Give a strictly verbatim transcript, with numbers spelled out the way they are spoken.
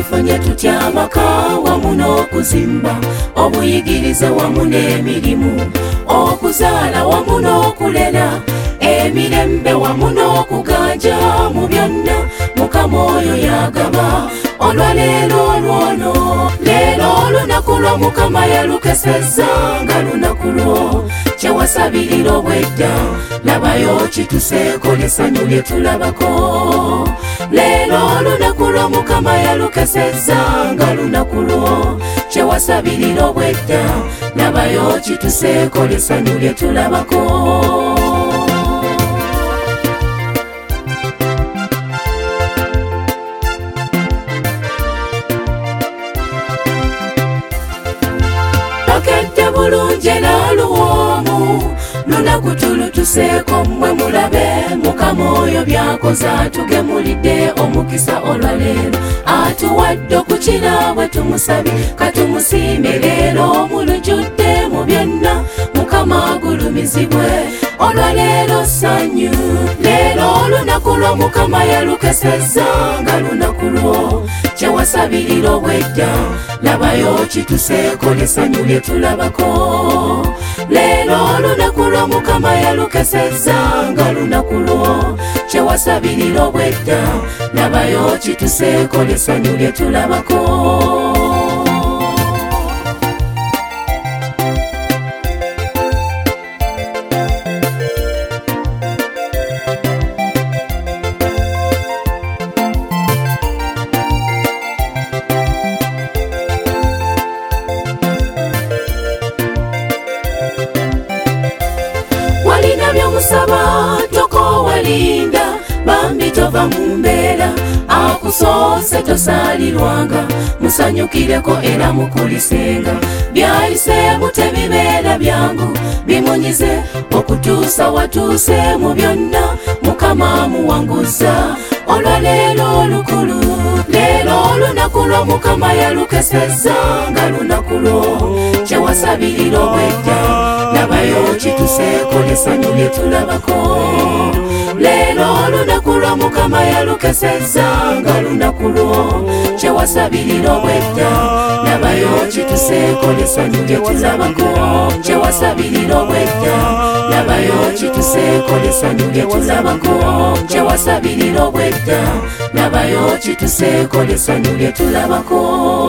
tufunye tutya amaka wamu n'okuzimba obuyigirize wamu n'emirimu okuzaala wamu n'okulera emirembe wamu n'okuganja mu byonna Mukama oyo yagaba olwaleero olwono leero olunaku lwo Mukama yalukesezza nga lunaku lwo kyewasabirira obwedda labayo kituseeko n'essanyu lye tulabako leero olunaku lwo Mukama yalukesezza nga lunaku lwo kyewasabirira obwedda labayo kituseeko n'essanyu lye tulabako Akette bulungi era luwoomu lunaku tulutuseeko mmwe mulabe Mukama oyo by'akoze atugemulidde omukisa olwaleero atuwadde okukira bwe tumusabye katumusiime leero mulujjudde mu byonna Mukama agulumizibwe olwaleero ssanyu leero olunaku lwo Mukama yalukesezza nga lunaku lwo kyewasabirira obwedda labayo kituseeko n'essanyu lye tulabako leero olunaku lwo Mukama yalukesezza nga lunaku lwo kyewasabirira obwedda labayo kituseeko n'essanyu lye tulabako walina byomusaba toko walinda bambi tova mu mbeera akusoose tosaalirwanga musanyukireko era mukulisenga byayiseemu tebibeera byangu bimunyize okutuusa watuuse mu byonna Mukama muwanguza olwaleero olukulu leero olunaku lwo Mukama yalukesezza nga lunaku lwo kyewasabirira obwedda labayo kituseeko n'essanyu lye tulabako leero olunaku lwo Mukama yalukesezza nga lunaku lwo kyewasabirira obwedda labayo kituseeko n'essanyu lye tulabako kyewasabirira obwedda labayo kituseeko n'essanyu lye tulabako kyewasabirira obwedda labayo kituseeko n'essanyu lye tulabako